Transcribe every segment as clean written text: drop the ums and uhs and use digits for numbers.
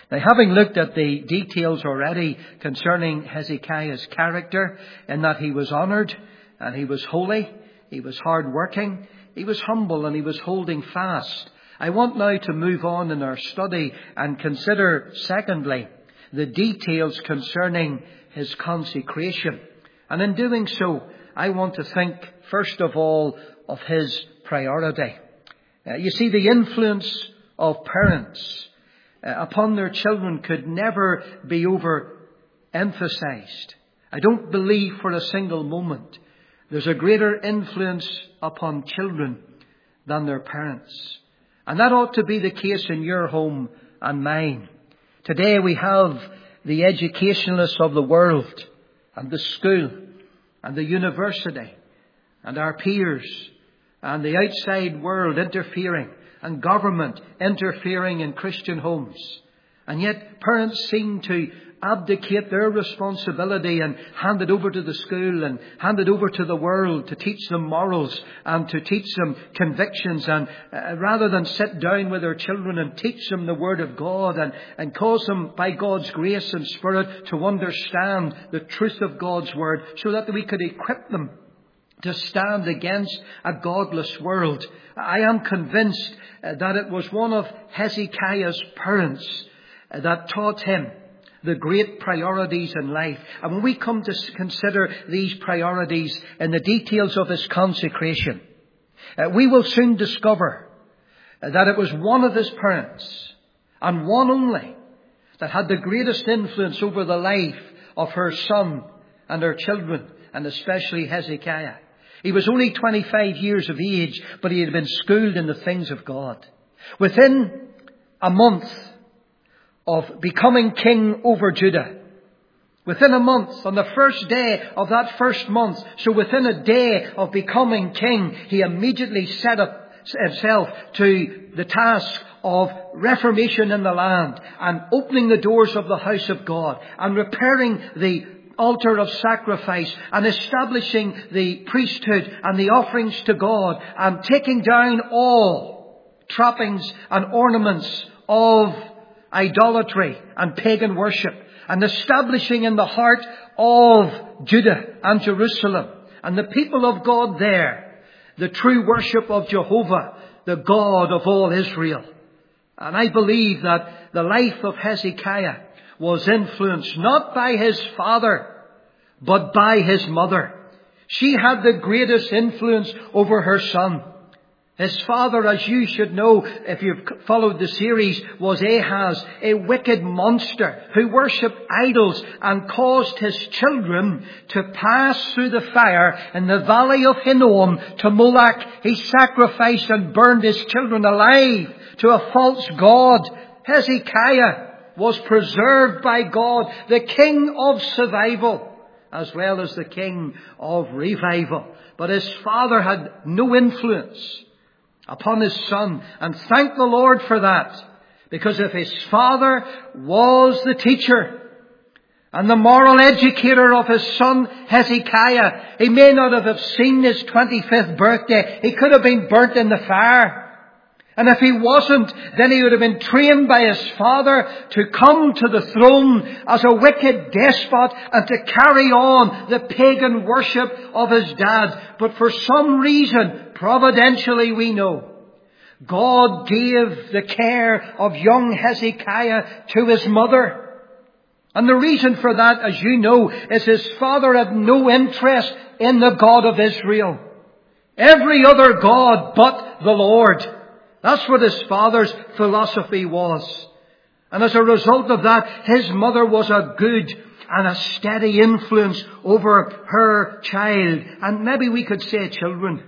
Now, having looked at the details already concerning Hezekiah's character, in that he was honoured and he was holy, he was hard-working, he was humble, and he was holding fast, I want now to move on in our study and consider, secondly, the details concerning his consecration. And in doing so, I want to think, first of all, of his priority. You see, the influence of parents upon their children could never be overemphasized. I don't believe for a single moment there's a greater influence upon children than their parents. And that ought to be the case in your home and mine. Today we have the educationalists of the world and the school and the university and our peers and the outside world interfering, and government interfering in Christian homes. And yet parents seem to abdicate their responsibility and hand it over to the school and hand it over to the world to teach them morals and to teach them convictions, and rather than sit down with their children and teach them the Word of God and cause them by God's grace and Spirit to understand the truth of God's Word, so that we could equip them to stand against a godless world. I am convinced that it was one of Hezekiah's parents that taught him the great priorities in life. And when we come to consider these priorities in the details of his consecration, we will soon discover that it was one of his parents, and one only, that had the greatest influence over the life of her son and her children, and especially Hezekiah. He was only 25 years of age, but he had been schooled in the things of God. Within a month of becoming king over Judah, within a month, on the first day of that first month, so within a day of becoming king, he immediately set up himself to the task of reformation in the land, and opening the doors of the house of God, and repairing the altar of sacrifice, and establishing the priesthood and the offerings to God, and taking down all trappings and ornaments of idolatry and pagan worship, and establishing in the heart of Judah and Jerusalem and the people of God there the true worship of Jehovah, the God of all Israel. And I believe that the life of Hezekiah was influenced not by his father, but by his mother. She had the greatest influence over her son. His father, as you should know if you've followed the series, was Ahaz, a wicked monster who worshipped idols and caused his children to pass through the fire in the valley of Hinnom to Moloch. He sacrificed and burned his children alive to a false god. Hezekiah was preserved by God, the king of survival as well as the king of revival. But his father had no influence upon his son. And thank the Lord for that. Because if his father was the teacher and the moral educator of his son Hezekiah, he may not have seen his 25th birthday. He could have been burnt in the fire. And if he wasn't, then he would have been trained by his father to come to the throne as a wicked despot and to carry on the pagan worship of his dad. But for some reason, providentially we know, God gave the care of young Hezekiah to his mother. And the reason for that, as you know, is his father had no interest in the God of Israel. Every other God but the Lord. That's what his father's philosophy was. And as a result of that, his mother was a good and a steady influence over her child. And maybe we could say children.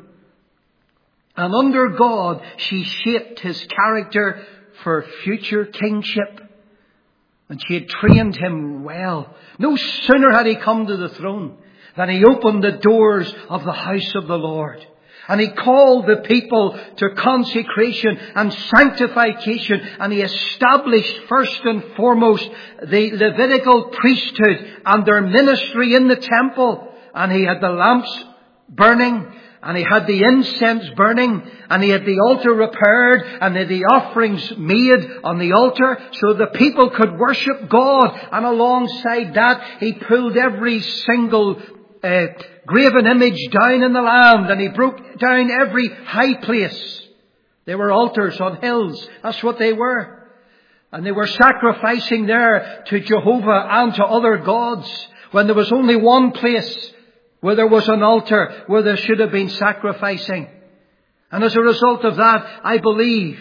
And under God, she shaped his character for future kingship. And she had trained him well. No sooner had he come to the throne than he opened the doors of the house of the Lord. And he called the people to consecration and sanctification. And he established first and foremost the Levitical priesthood and their ministry in the temple. And he had the lamps burning and he had the incense burning, and he had the altar repaired, and he had the offerings made on the altar so the people could worship God. And alongside that, he pulled every single graven image down in the land, and he broke down every high place. They were altars on hills. That's what they were. And they were sacrificing there to Jehovah and to other gods, when there was only one place where there was an altar where there should have been sacrificing. And as a result of that, I believe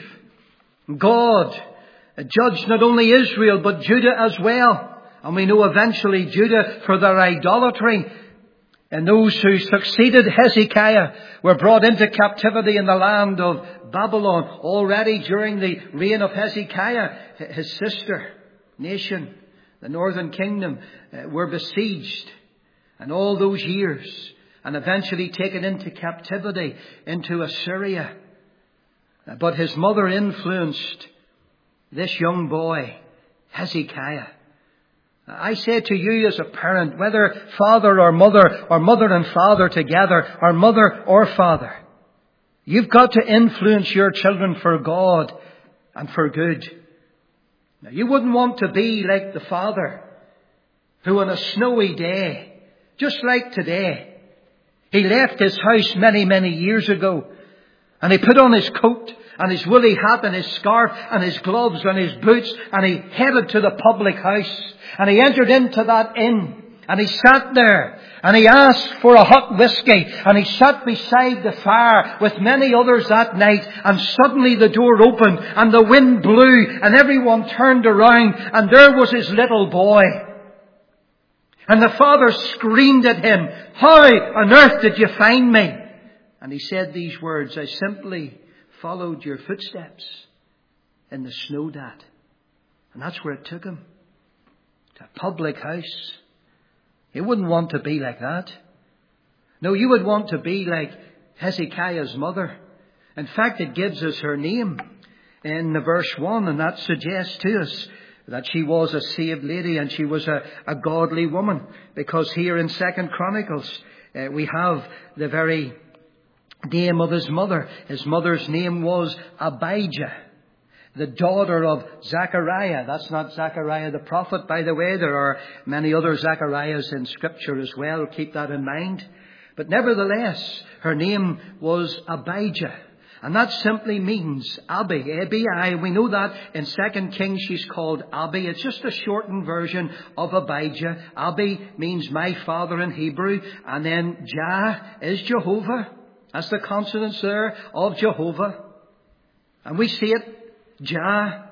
God judged not only Israel but Judah as well. And we know eventually Judah for their idolatry. And those who succeeded Hezekiah were brought into captivity in the land of Babylon. Already during the reign of Hezekiah, his sister nation, the northern kingdom, were besieged. And all those years, and eventually taken into captivity into Assyria. But his mother influenced this young boy, Hezekiah. I say to you as a parent, whether father or mother and father together, or mother or father, you've got to influence your children for God and for good. Now, you wouldn't want to be like the father who on a snowy day, just like today, he left his house many, many years ago, and he put on his coat and his woolly hat and his scarf and his gloves and his boots, and he headed to the public house, and he entered into that inn, and he sat there, and he asked for a hot whiskey, and he sat beside the fire with many others that night, and suddenly the door opened and the wind blew and everyone turned around, and there was his little boy. And the father screamed at him, "How on earth did you find me?" And he said these words, "I simply followed your footsteps in the snow, Dad." And that's where it took him. To a public house. You wouldn't want to be like that. No, you would want to be like Hezekiah's mother. In fact, it gives us her name in the verse 1, and that suggests to us that she was a saved lady and she was a godly woman. Because here in 2 Chronicles, we have the very name of his mother. His mother's name was Abijah, the daughter of Zechariah. That's not Zechariah the prophet, by the way. There are many other Zechariahs in Scripture as well. Keep that in mind. But nevertheless, her name was Abijah. And that simply means Abi, A-B-I. We know that in 2 Kings she's called Abi. It's just a shortened version of Abijah. Abi means my father in Hebrew. And then Jah is Jehovah. That's the consonants there of Jehovah. And we see it. Jah,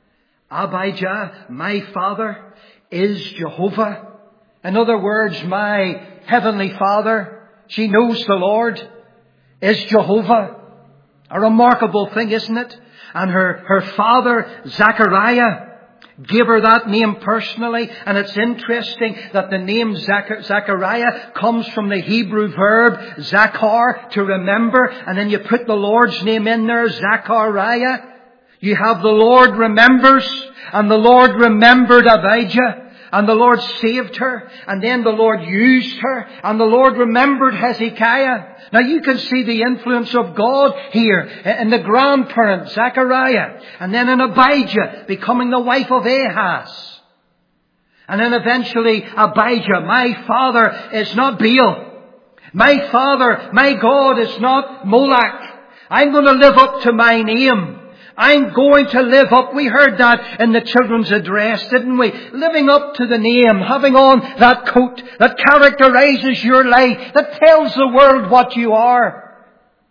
Abijah, my father is Jehovah. In other words, my heavenly Father, she knows the Lord, is Jehovah. A remarkable thing, isn't it? And her father, Zechariah, gave her that name personally. And it's interesting that the name Zechariah comes from the Hebrew verb zakar, to remember. And then you put the Lord's name in there, Zechariah. You have the Lord remembers, and the Lord remembered Abijah. And the Lord saved her, and then the Lord used her, and the Lord remembered Hezekiah. Now you can see the influence of God here in the grandparent, Zechariah, and then in Abijah becoming the wife of Ahaz. And then eventually Abijah, my father is not Baal. My father, my God is not Moloch. I'm going to live up to my name. I'm going to live up. We heard that in the children's address, didn't we? Living up to the name, having on that coat that characterizes your life, that tells the world what you are.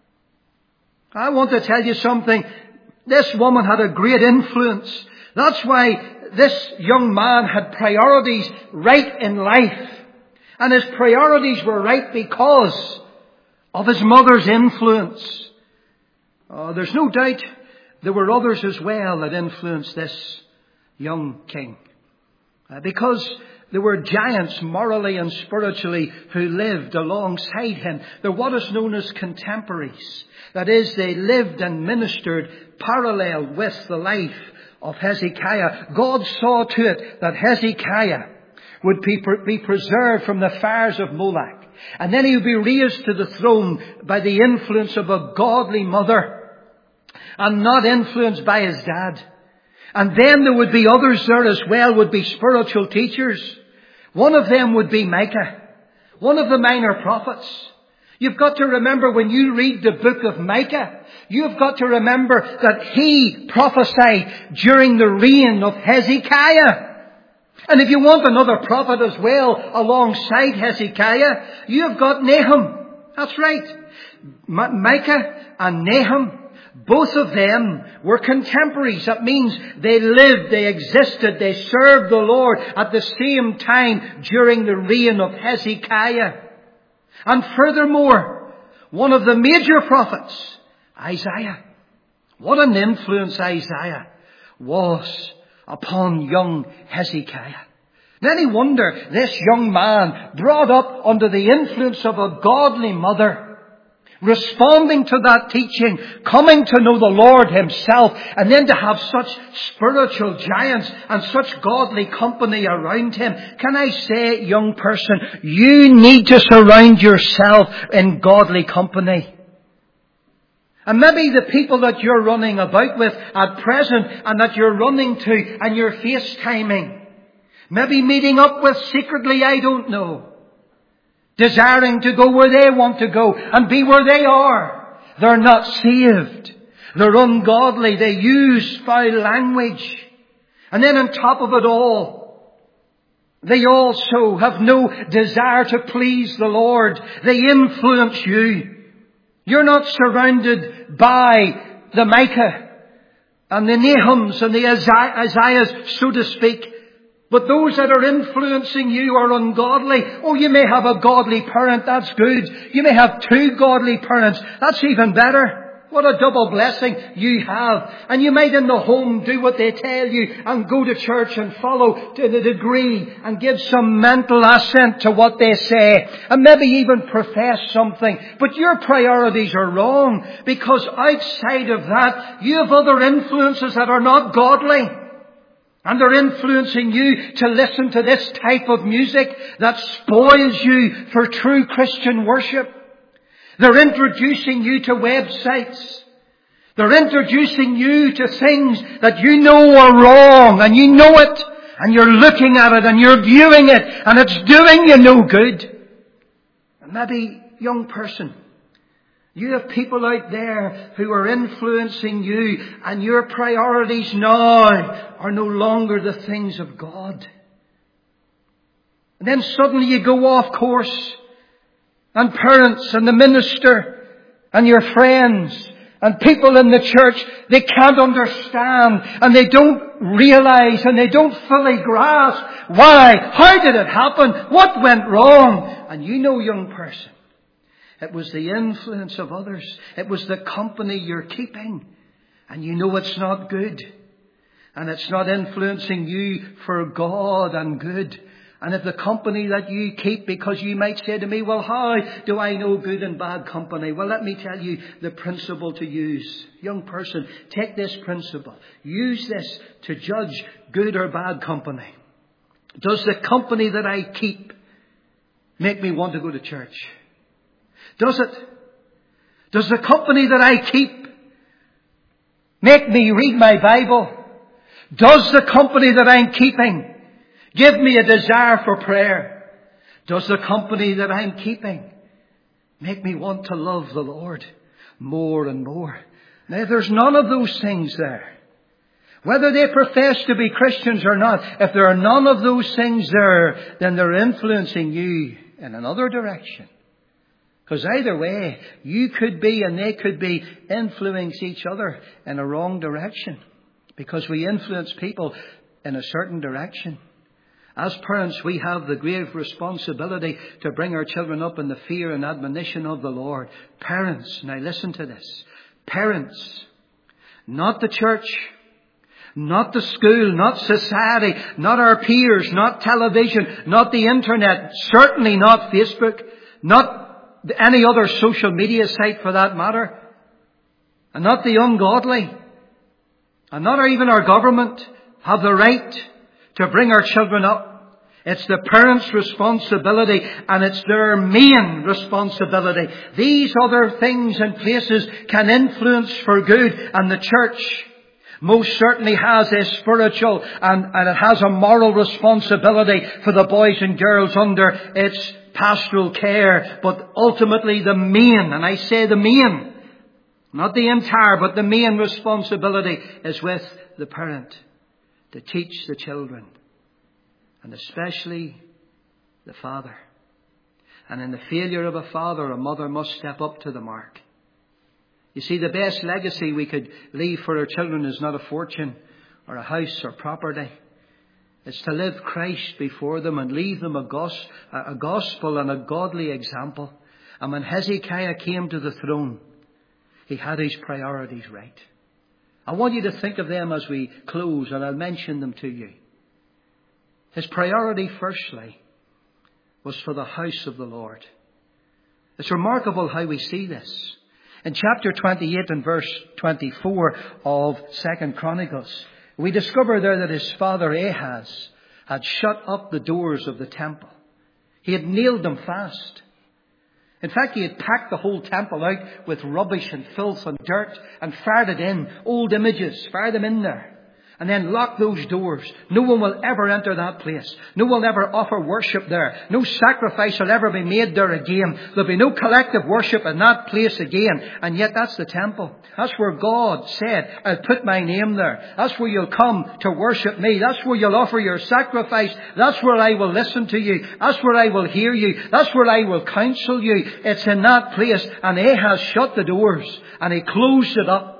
I want to tell you something. This woman had a great influence. That's why this young man had priorities right in life. And his priorities were right because of his mother's influence. There's no doubt there were others as well that influenced this young king. Because there were giants morally and spiritually who lived alongside him. They're what is known as contemporaries. That is, they lived and ministered parallel with the life of Hezekiah. God saw to it that Hezekiah would be preserved from the fires of Moloch. And then he would be raised to the throne by the influence of a godly mother and not influenced by his dad. And then there would be others there as well, would be spiritual teachers. One of them would be Micah, one of the minor prophets. You've got to remember when you read the book of Micah, you've got to remember that he prophesied during the reign of Hezekiah. And if you want another prophet as well alongside Hezekiah, you've got Nahum. That's right. Micah and Nahum, both of them were contemporaries. That means they lived, they existed, they served the Lord at the same time during the reign of Hezekiah. And furthermore, one of the major prophets, Isaiah. What an influence Isaiah was upon young Hezekiah. And any wonder this young man, brought up under the influence of a godly mother, responding to that teaching, coming to know the Lord himself, and then to have such spiritual giants and such godly company around him. Can I say, young person, you need to surround yourself in godly company. And maybe the people that you're running about with at present and that you're running to and you're FaceTiming, maybe meeting up with secretly, I don't know, desiring to go where they want to go and be where they are. They're not saved. They're ungodly. They use foul language. And then on top of it all, they also have no desire to please the Lord. They influence you. You're not surrounded by the Micah and the Nahums and the Isaiahs, so to speak. But those that are influencing you are ungodly. Oh, you may have a godly parent. That's good. You may have two godly parents. That's even better. What a double blessing you have. And you might in the home do what they tell you and go to church and follow to the degree and give some mental assent to what they say. And maybe even profess something. But your priorities are wrong, because outside of that, you have other influences that are not godly. And they're influencing you to listen to this type of music that spoils you for true Christian worship. They're introducing you to websites. They're introducing you to things that you know are wrong, and you know it, and you're looking at it, and you're viewing it, and it's doing you no good. And maybe, young person, you have people out there who are influencing you, and your priorities now are no longer the things of God. And then suddenly you go off course, and parents and the minister and your friends and people in the church, they can't understand and they don't realize and they don't fully grasp why. How did it happen? What went wrong? And you know, young person, it was the influence of others. It was the company you're keeping. And you know it's not good. And it's not influencing you for God and good. And if the company that you keep, because you might say to me, well, how do I know good and bad company? Well, let me tell you the principle to use. Young person, take this principle. Use this to judge good or bad company. Does the company that I keep make me want to go to church? Does it? Does the company that I keep make me read my Bible? Does the company that I'm keeping give me a desire for prayer? Does the company that I'm keeping make me want to love the Lord more and more? Now, there's none of those things there. Whether they profess to be Christians or not, if there are none of those things there, then they're influencing you in another direction. Because either way, you could be and they could be influencing each other in a wrong direction. Because we influence people in a certain direction. As parents, we have the grave responsibility to bring our children up in the fear and admonition of the Lord. Parents, now listen to this. Parents, not the church, not the school, not society, not our peers, not television, not the internet, certainly not Facebook, not any other social media site for that matter, and not the ungodly, and not even our government have the right to bring our children up It's the parents' responsibility, and it's their main responsibility. These other things and places can influence for good, and the church most certainly has a spiritual and it has a moral responsibility for the boys and girls under its pastoral care. But ultimately the main, and I say the main, not the entire, but the main responsibility is with the parent to teach the children, and especially the father. And in the failure of a father, a mother must step up to the mark. You see, the best legacy we could leave for our children is not a fortune or a house or property. It's to live Christ before them and leave them a gospel and a godly example. And when Hezekiah came to the throne, he had his priorities right. I want you to think of them as we close, and I'll mention them to you. His priority, firstly, was for the house of the Lord. It's remarkable how we see this. In chapter 28 and verse 24 of 2 Chronicles, we discover there that his father Ahaz had shut up the doors of the temple. He had nailed them fast. In fact, he had packed the whole temple out with rubbish and filth and dirt and fired it in. Old images, fire them in there. And then lock those doors. No one will ever enter that place. No one will ever offer worship there. No sacrifice will ever be made there again. There'll be no collective worship in that place again. And yet that's the temple. That's where God said, I'll put my name there. That's where you'll come to worship me. That's where you'll offer your sacrifice. That's where I will listen to you. That's where I will hear you. That's where I will counsel you. It's in that place. And Ahaz shut the doors and he closed it up.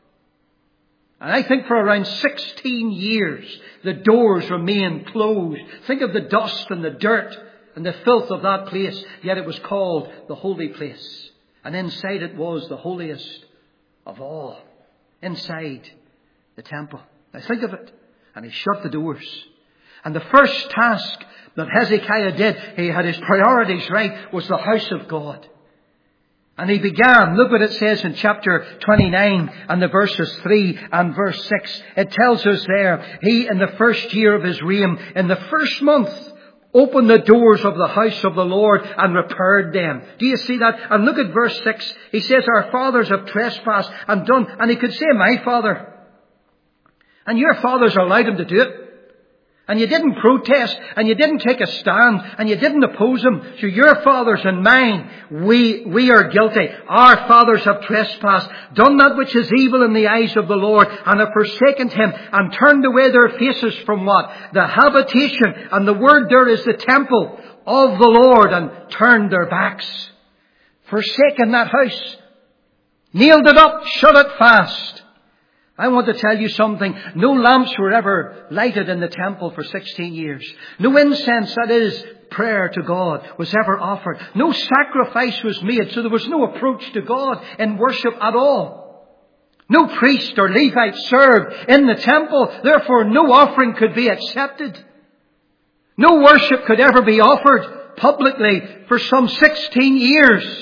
And I think for around 16 years, the doors remained closed. Think of the dust and the dirt and the filth of that place. Yet it was called the holy place. And inside it was the holiest of all. Inside the temple. Now think of it. And he shut the doors. And the first task that Hezekiah did, he had his priorities right, was the house of God. And he began, look what it says in chapter 29 and the verses 3 and verse 6. It tells us there, he in the first year of his reign, in the first month, opened the doors of the house of the Lord and repaired them. Do you see that? And look at verse 6. He says, our fathers have trespassed and done. And he could say, my father. And your fathers allowed him to do it. And you didn't protest, and you didn't take a stand, and you didn't oppose him. So your fathers and mine, we are guilty. Our fathers have trespassed, done that which is evil in the eyes of the Lord, and have forsaken him, and turned away their faces from what? The habitation, and the word there is the temple of the Lord, and turned their backs. Forsaken that house. Nailed it up, shut it fast. I want to tell you something. No lamps were ever lighted in the temple for 16 years. No incense, that is prayer to God, was ever offered. No sacrifice was made, so there was no approach to God in worship at all. No priest or Levite served in the temple. Therefore, no offering could be accepted. No worship could ever be offered publicly for some 16 years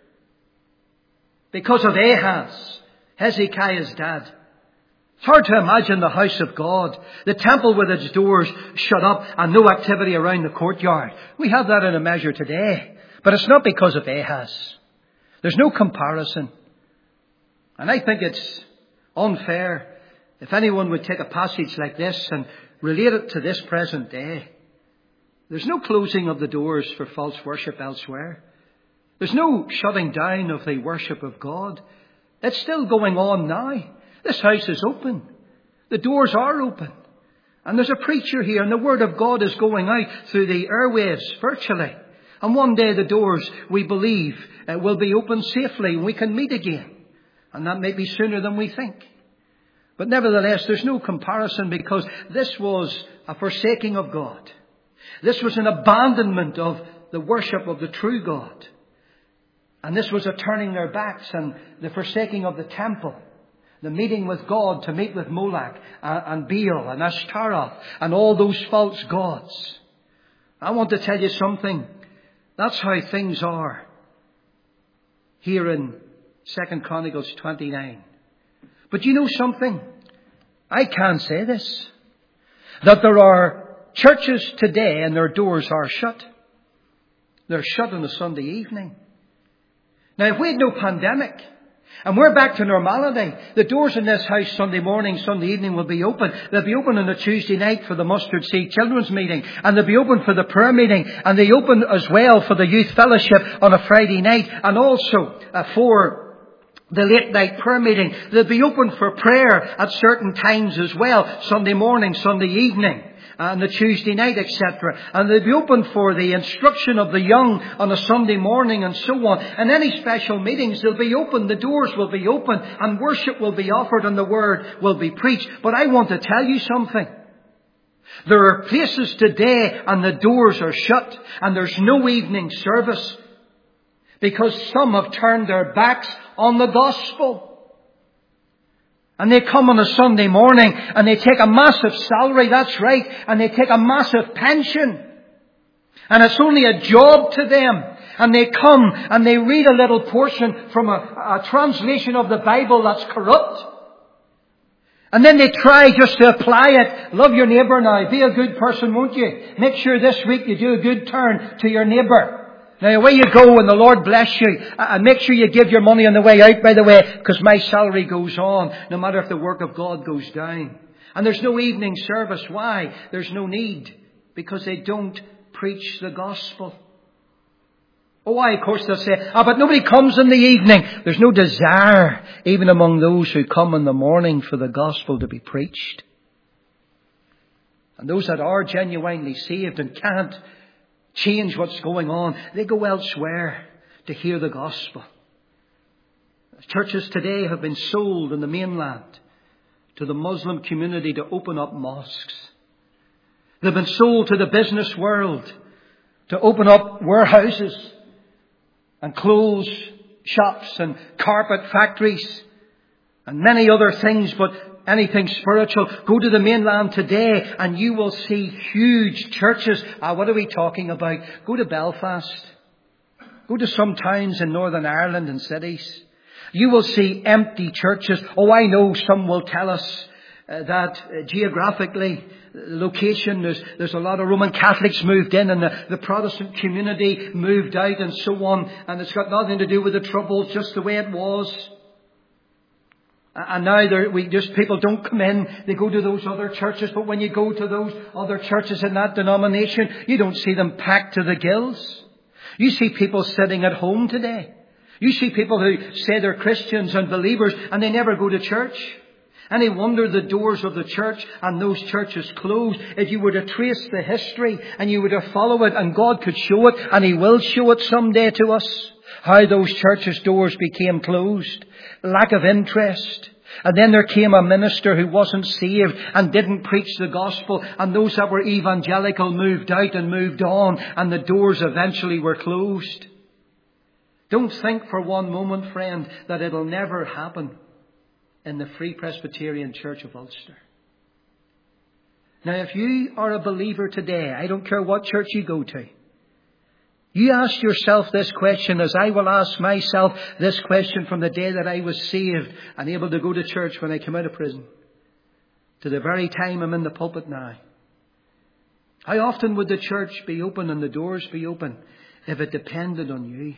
because of Ahaz, Hezekiah's dad. It's hard to imagine the house of God, the temple with its doors shut up and no activity around the courtyard. We have that in a measure today. But it's not because of Ahaz. There's no comparison. And I think it's unfair if anyone would take a passage like this and relate it to this present day. There's no closing of the doors for false worship elsewhere. There's no shutting down of the worship of God. It's still going on now. This house is open. The doors are open. And there's a preacher here, and the Word of God is going out through the airwaves virtually. And one day the doors, we believe, will be open safely and we can meet again. And that may be sooner than we think. But nevertheless, there's no comparison, because this was a forsaking of God. This was an abandonment of the worship of the true God. And this was a turning their backs and the forsaking of the temple. The meeting with God to meet with Moloch and Baal and Ashtaroth and all those false gods. I want to tell you something. That's how things are here in 2 Chronicles 29. But you know something? I can say this. That there are churches today and their doors are shut. They're shut on a Sunday evening. Now, if we had no pandemic and we're back to normality, the doors in this house Sunday morning, Sunday evening will be open. They'll be open on a Tuesday night for the Mustard Seed Children's Meeting, and they'll be open for the prayer meeting, and they open as well for the youth fellowship on a Friday night, and also for the late night prayer meeting. They'll be open for prayer at certain times as well, Sunday morning, Sunday evening, and the Tuesday night, etc. And they'll be open for the instruction of the young on a Sunday morning and so on. And any special meetings, they'll be open. The doors will be open and worship will be offered and the word will be preached. But I want to tell you something. There are places today and the doors are shut and there's no evening service because some have turned their backs on the gospel. And they come on a Sunday morning and they take a massive salary, that's right, and they take a massive pension. And it's only a job to them. And they come and they read a little portion from a translation of the Bible that's corrupt. And then they try just to apply it. Love your neighbour now. Be a good person, won't you? Make sure this week you do a good turn to your neighbour. Now away you go and the Lord bless you. And make sure you give your money on the way out, by the way, because my salary goes on, no matter if the work of God goes down. And there's no evening service. Why? There's no need. Because they don't preach the gospel. Oh, why? Of course they'll say, but nobody comes in the evening. There's no desire, even among those who come in the morning, for the gospel to be preached. And those that are genuinely saved and can't change what's going on, they go elsewhere to hear the gospel. Churches today have been sold in the mainland to the Muslim community to open up mosques. They've been sold to the business world to open up warehouses and clothes shops and carpet factories and many other things, but anything spiritual. Go to the mainland today and you will see huge churches. What are we talking about? Go to Belfast. Go to some towns in Northern Ireland and cities. You will see empty churches. Oh, I know some will tell us that geographically, location, there's a lot of Roman Catholics moved in and the Protestant community moved out and so on. And it's got nothing to do with the Troubles, just the way it was. And now people don't come in, they go to those other churches. But when you go to those other churches in that denomination, you don't see them packed to the gills. You see people sitting at home today. You see people who say they're Christians and believers and they never go to church. Any wonder the doors of the church and those churches closed? If you were to trace the history and you were to follow it, and God could show it, and He will show it someday to us, how those churches' doors became closed. Lack of interest. And then there came a minister who wasn't saved and didn't preach the gospel. And those that were evangelical moved out and moved on. And the doors eventually were closed. Don't think for one moment, friend, that it'll never happen in the Free Presbyterian Church of Ulster. Now, if you are a believer today, I don't care what church you go to, you ask yourself this question, as I will ask myself this question from the day that I was saved and able to go to church when I came out of prison, to the very time I'm in the pulpit now. How often would the church be open and the doors be open if it depended on you?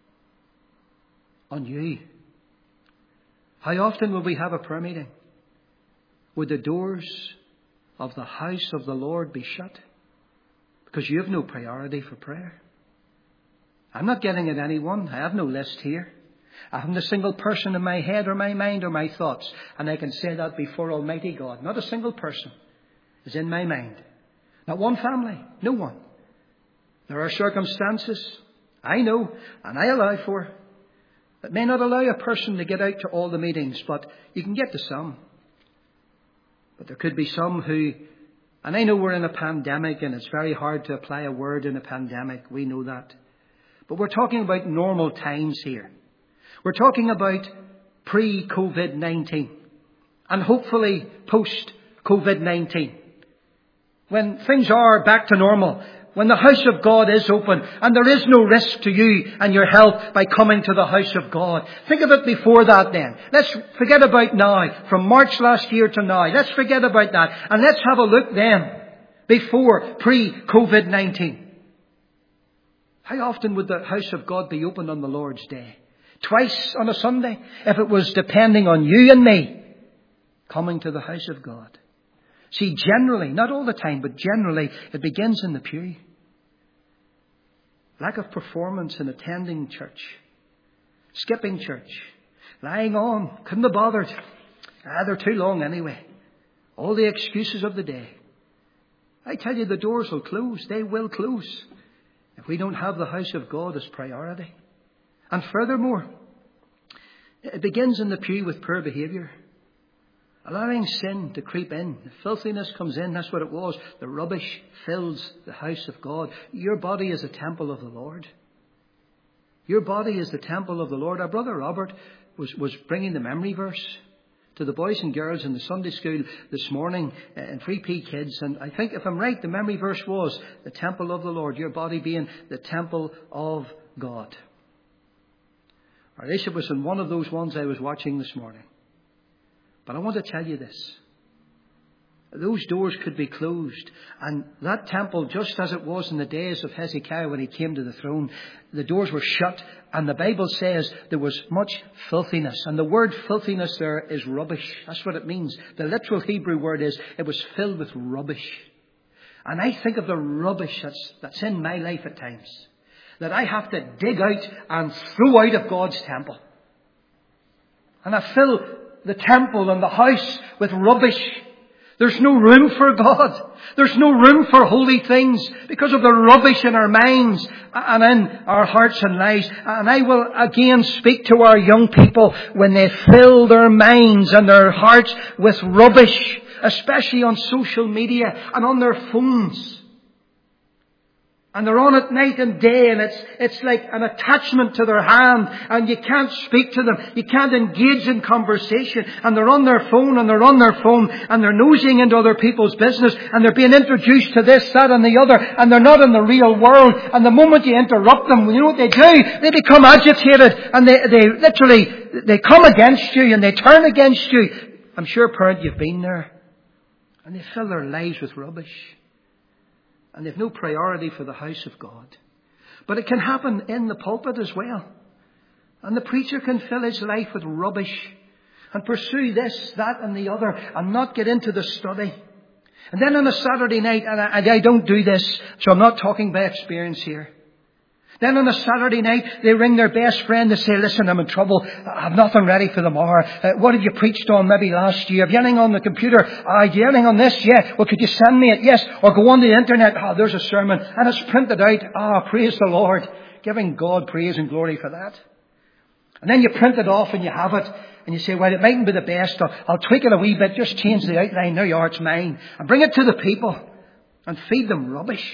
On you. How often will we have a prayer meeting? Would the doors of the house of the Lord be shut? Because you have no priority for prayer. I'm not getting at anyone. I have no list here. I haven't a single person in my head or my mind or my thoughts. And I can say that before Almighty God. Not a single person is in my mind. Not one family. No one. There are circumstances, I know, and I allow for, that may not allow a person to get out to all the meetings, but you can get to some. But there could be some who, and I know we're in a pandemic and it's very hard to apply a word in a pandemic. We know that. But we're talking about normal times here. We're talking about pre-COVID-19 and hopefully post-COVID-19. When things are back to normal, when the house of God is open and there is no risk to you and your health by coming to the house of God. Think of it before that then. Let's forget about now, from March last year to now. Let's forget about that and let's have a look then before, pre-COVID-19? How often would the house of God be open on the Lord's Day? Twice on a Sunday, if it was depending on you and me coming to the house of God. See, generally, not all the time, but generally, it begins in the pew. Lack of performance in attending church. Skipping church. Lying on. Couldn't have bothered. They're too long anyway. All the excuses of the day. I tell you, the doors will close. They will close if we don't have the house of God as priority. And furthermore, it begins in the pew with poor behaviour. Allowing sin to creep in. The filthiness comes in. That's what it was. The rubbish fills the house of God. Your body is a temple of the Lord. Your body is the temple of the Lord. Our brother Robert was bringing the memory verse to the boys and girls in the Sunday school this morning in 3P Kids. And I think, if I'm right, the memory verse was the temple of the Lord. Your body being the temple of God. Or at least it was in one of those ones I was watching this morning. But I want to tell you this. Those doors could be closed. And that temple, just as it was in the days of Hezekiah when he came to the throne, the doors were shut. And the Bible says there was much filthiness. And the word filthiness there is rubbish. That's what it means. The literal Hebrew word is, it was filled with rubbish. And I think of the rubbish that's in my life at times, that I have to dig out and throw out of God's temple. And I fill the temple and the house with rubbish. There's no room for God. There's no room for holy things because of the rubbish in our minds and in our hearts and lives. And I will again speak to our young people when they fill their minds and their hearts with rubbish, especially on social media and on their phones. And they're on it night and day, and it's like an attachment to their hand, and you can't speak to them. You can't engage in conversation. And they're on their phone, and they're nosing into other people's business, and they're being introduced to this, that, and the other, and they're not in the real world. And the moment you interrupt them, you know what they do? They become agitated, and they come against you, and they turn against you. I'm sure, parent, you've been there. And they fill their lives with rubbish. And they've no priority for the house of God. But it can happen in the pulpit as well. And the preacher can fill his life with rubbish and pursue this, that and the other and not get into the study. And then on a Saturday night, and I don't do this, so I'm not talking by experience here. Then on a Saturday night, they ring their best friend to say, listen, I'm in trouble. I've nothing ready for tomorrow. What have you preached on maybe last year? Have you anything on the computer? Do you have anything on this? Yeah. Well, could you send me it? Yes. Or go on the internet. There's a sermon. And it's printed out. Praise the Lord. Giving God praise and glory for that. And then you print it off and you have it. And you say, well, it mightn't be the best. I'll tweak it a wee bit. Just change the outline. There you are. It's mine. And bring it to the people. And feed them rubbish.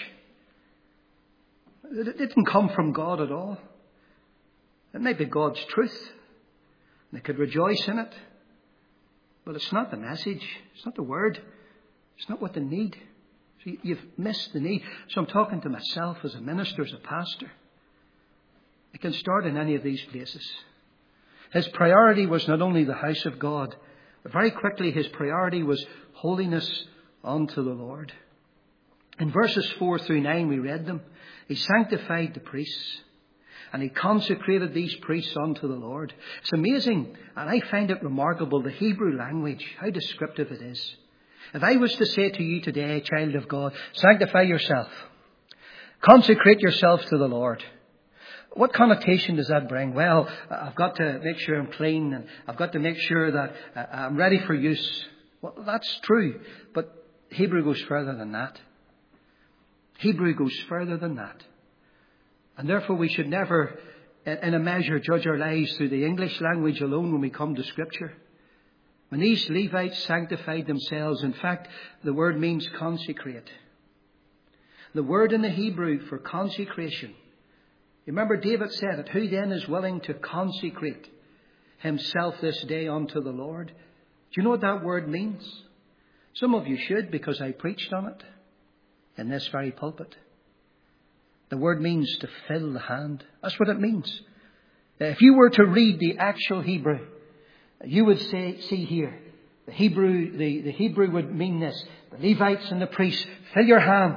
It didn't come from God at all. It may be God's truth. They could rejoice in it. But it's not the message. It's not the word. It's not what they need. So you've missed the need. So I'm talking to myself as a minister, as a pastor. It can start in any of these places. His priority was not only the house of God, but very quickly his priority was holiness unto the Lord. In verses 4 through 9 we read them. He sanctified the priests and he consecrated these priests unto the Lord. It's amazing, and I find it remarkable, the Hebrew language, how descriptive it is. If I was to say to you today, child of God, sanctify yourself, consecrate yourself to the Lord, what connotation does that bring? Well, I've got to make sure I'm clean and I've got to make sure that I'm ready for use. Well, that's true, but Hebrew goes further than that. Hebrew goes further than that. And therefore we should never, in a measure, judge our lives through the English language alone when we come to Scripture. When these Levites sanctified themselves, in fact, the word means consecrate. The word in the Hebrew for consecration. Remember David said it, who then is willing to consecrate himself this day unto the Lord? Do you know what that word means? Some of you should, because I preached on it in this very pulpit. The word means to fill the hand. That's what it means. If you were to read the actual Hebrew, you would see here, The Hebrew would mean this. The Levites and the priests, fill your hand.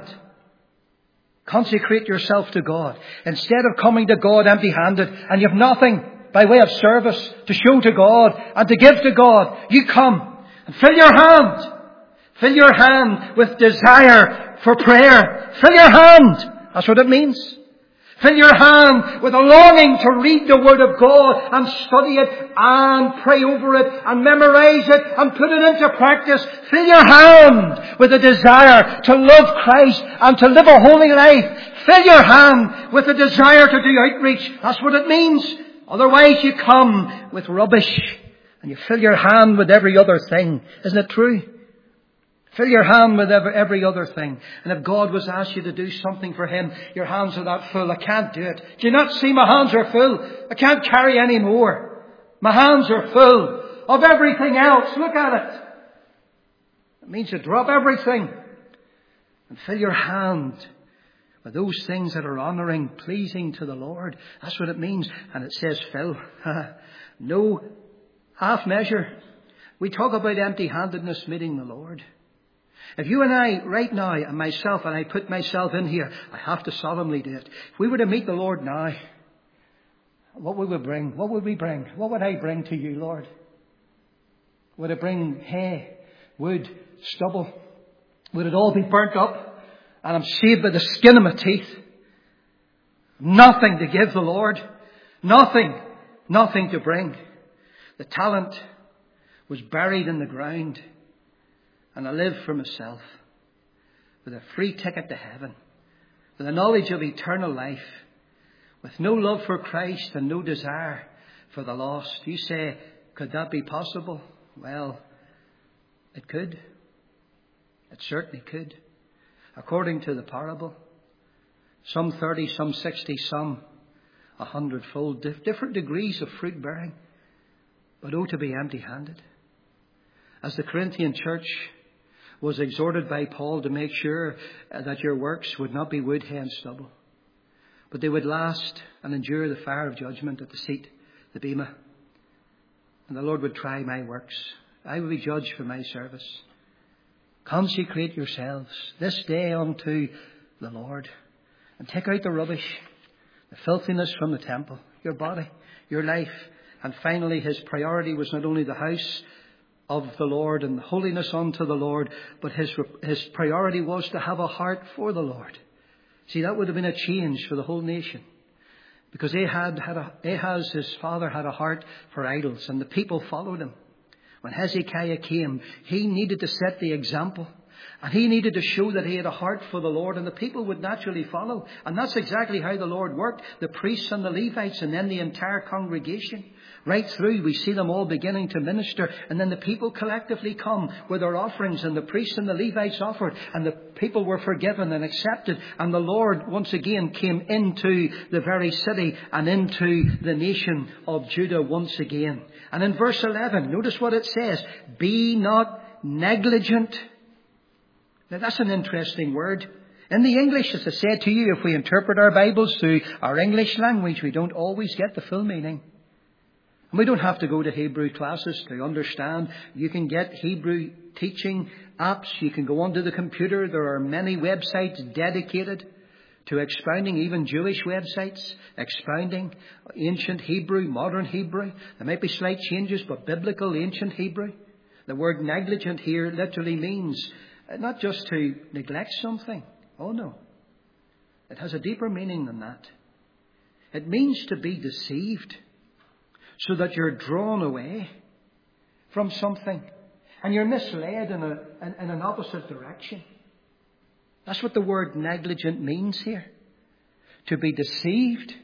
Consecrate yourself to God. Instead of coming to God empty-handed and you have nothing by way of service to show to God and to give to God, you come and fill your hand. Fill your hand with desire for prayer. Fill your hand. That's what it means. Fill your hand with a longing to read the Word of God and study it and pray over it and memorize it and put it into practice. Fill your hand with a desire to love Christ and to live a holy life. Fill your hand with a desire to do outreach. That's what it means. Otherwise you come with rubbish and you fill your hand with every other thing. Isn't it true? Fill your hand with every other thing. And if God was to ask you to do something for Him, your hands are that full. I can't do it. Do you not see my hands are full? I can't carry any more. My hands are full of everything else. Look at it. It means to drop everything and fill your hand with those things that are honouring, pleasing to the Lord. That's what it means. And it says fill. No half measure. We talk about empty-handedness meeting the Lord. If you and I, right now, and myself, and I put myself in here, I have to solemnly do it. If we were to meet the Lord now, what would we bring? What would we bring? What would I bring to you, Lord? Would I bring hay, wood, stubble? Would it all be burnt up? And I'm saved by the skin of my teeth. Nothing to give the Lord. Nothing to bring. The talent was buried in the ground. And I live for myself with a free ticket to heaven, with a knowledge of eternal life, with no love for Christ and no desire for the lost. You say, could that be possible? Well, it could. It certainly could. According to the parable, some 30, some 60, some 100-fold, different degrees of fruit bearing, but to be empty-handed. As the Corinthian church was exhorted by Paul to make sure that your works would not be wood, hay and stubble, but they would last and endure the fire of judgment at the seat, the bema. And the Lord would try my works. I will be judged for my service. Consecrate yourselves this day unto the Lord and take out the rubbish, the filthiness from the temple, your body, your life. And finally, his priority was not only the house of the Lord and holiness unto the Lord, but his priority was to have a heart for the Lord. See, that would have been a change for the whole nation. Because Ahaz, his father, had a heart for idols, and the people followed him. When Hezekiah came, he needed to set the example. And he needed to show that he had a heart for the Lord, and the people would naturally follow. And that's exactly how the Lord worked. The priests and the Levites, and then the entire congregation. Right through, we see them all beginning to minister. And then the people collectively come with their offerings, and the priests and the Levites offered. And the people were forgiven and accepted. And the Lord once again came into the very city and into the nation of Judah once again. And in verse 11, notice what it says. Be not negligent. Now that's an interesting word. In the English, as I said to you, if we interpret our Bibles through our English language, we don't always get the full meaning. And we don't have to go to Hebrew classes to understand. You can get Hebrew teaching apps. You can go onto the computer. There are many websites dedicated to expounding, even Jewish websites, expounding ancient Hebrew, modern Hebrew. There might be slight changes, but biblical ancient Hebrew. The word negligent here literally means not just to neglect something. Oh no. It has a deeper meaning than that. It means to be deceived, so that you're drawn away from something and you're misled in an opposite direction. That's what the word negligent means here. To be deceived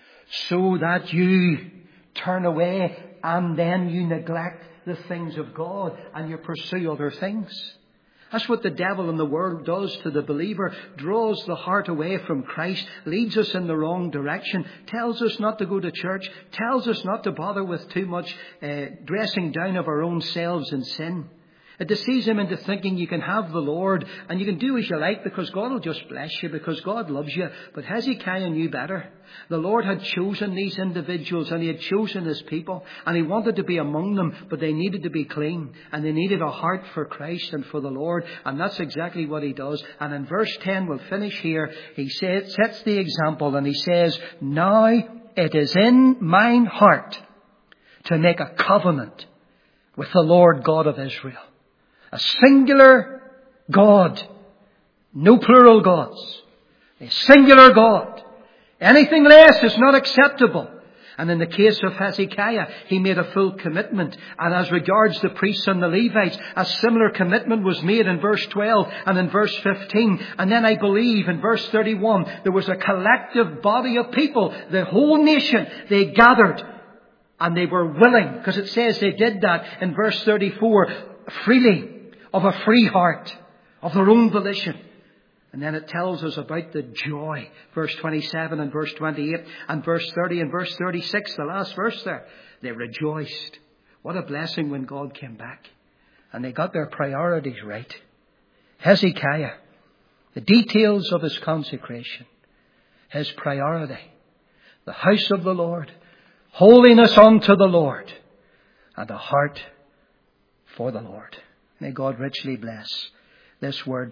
so that you turn away and then you neglect the things of God and you pursue other things. That's what the devil in the world does to the believer. Draws the heart away from Christ. Leads us in the wrong direction. Tells us not to go to church. Tells us not to bother with too much dressing down of our own selves in sin. It deceives him into thinking you can have the Lord and you can do as you like because God will just bless you, because God loves you. But Hezekiah knew better. The Lord had chosen these individuals and he had chosen his people and he wanted to be among them, but they needed to be clean and they needed a heart for Christ and for the Lord. And that's exactly what he does. And in verse 10, we'll finish here, he sets the example and he says, "Now it is in mine heart to make a covenant with the Lord God of Israel." A singular God. No plural gods. A singular God. Anything less is not acceptable. And in the case of Hezekiah, he made a full commitment. And as regards the priests and the Levites, a similar commitment was made in verse 12 and in verse 15. And then I believe in verse 31, there was a collective body of people, the whole nation, they gathered. And they were willing, because it says they did that in verse 34, freely, of a free heart, of their own volition. And then it tells us about the joy. Verse 27 and verse 28 and verse 30 and verse 36, the last verse there. They rejoiced. What a blessing when God came back. And they got their priorities right. Hezekiah, the details of his consecration, his priority, the house of the Lord, holiness unto the Lord, and a heart for the Lord. May God richly bless this word